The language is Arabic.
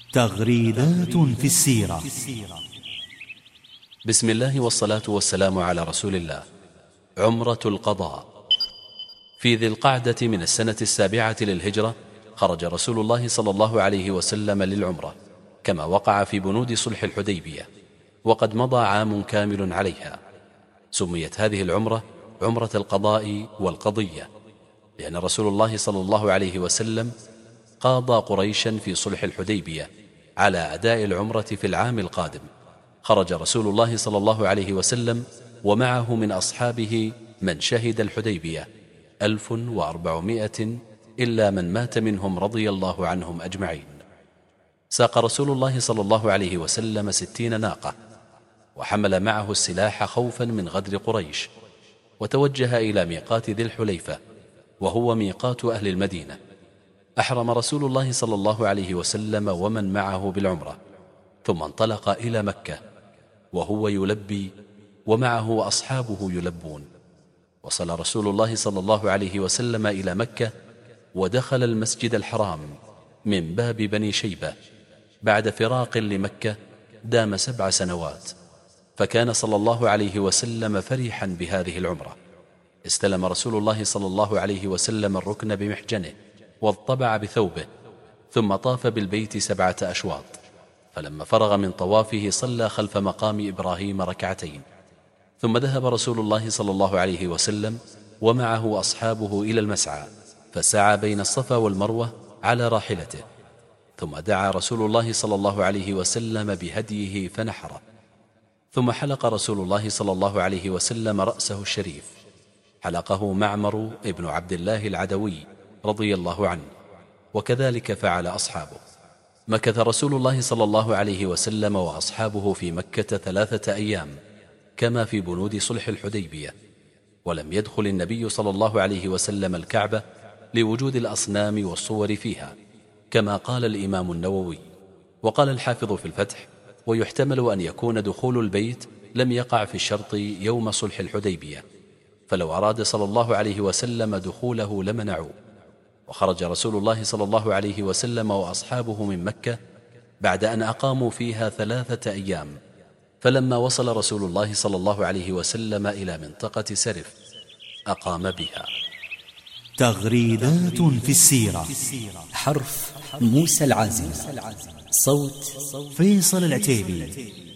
تغريدات في السيرة. بسم الله والصلاة والسلام على رسول الله. عمرة القضاء. في ذي القعدة من السنة 7 للهجرة خرج رسول الله صلى الله عليه وسلم للعمرة، كما وقع في بنود صلح الحديبية، وقد مضى عام كامل عليها. سميت هذه العمرة عمرة القضاء والقضية، لأن رسول الله صلى الله عليه وسلم قاضى قريشا في صلح الحديبية على أداء العمرة في العام القادم. خرج رسول الله صلى الله عليه وسلم ومعه من أصحابه من شهد الحديبية 1400 إلا من مات منهم رضي الله عنهم أجمعين. ساق رسول الله صلى الله عليه وسلم 60 ناقة، وحمل معه السلاح خوفا من غدر قريش، وتوجه إلى ميقات ذي الحليفة، وهو ميقات أهل المدينة. أحرم رسول الله صلى الله عليه وسلم ومن معه بالعمرة، ثم انطلق إلى مكة وهو يلبي ومعه أصحابه يلبون. وصل رسول الله صلى الله عليه وسلم إلى مكة، ودخل المسجد الحرام من باب بني شيبة بعد فراق لمكة دام 7 سنوات. فكان صلى الله عليه وسلم فرحا بهذه العمرة. استلم رسول الله صلى الله عليه وسلم الركن بمحجنه، واضطبع بثوبه، ثم طاف بالبيت 7 أشواط. فلما فرغ من طوافه صلى خلف مقام إبراهيم 2 ركعتين، ثم ذهب رسول الله صلى الله عليه وسلم ومعه أصحابه إلى المسعى، فسعى بين الصفا والمروة على راحلته. ثم دعا رسول الله صلى الله عليه وسلم بهديه فنحره. ثم حلق رسول الله صلى الله عليه وسلم رأسه الشريف، حلقه معمر ابن عبد الله العدوي رضي الله عنه، وكذلك فعل أصحابه. مكث رسول الله صلى الله عليه وسلم وأصحابه في مكة 3 أيام كما في بنود صلح الحديبية، ولم يدخل النبي صلى الله عليه وسلم الكعبة لوجود الأصنام والصور فيها، كما قال الإمام النووي. وقال الحافظ في الفتح: ويحتمل أن يكون دخول البيت لم يقع في الشرط يوم صلح الحديبية، فلو أراد صلى الله عليه وسلم دخوله لمنعوه. وخرج رسول الله صلى الله عليه وسلم وأصحابه من مكة بعد أن أقاموا فيها 3 أيام. فلما وصل رسول الله صلى الله عليه وسلم إلى منطقة سرف أقام بها. تغريدات في السيرة. حرف موسى العازم، صوت فيصل العتيبي.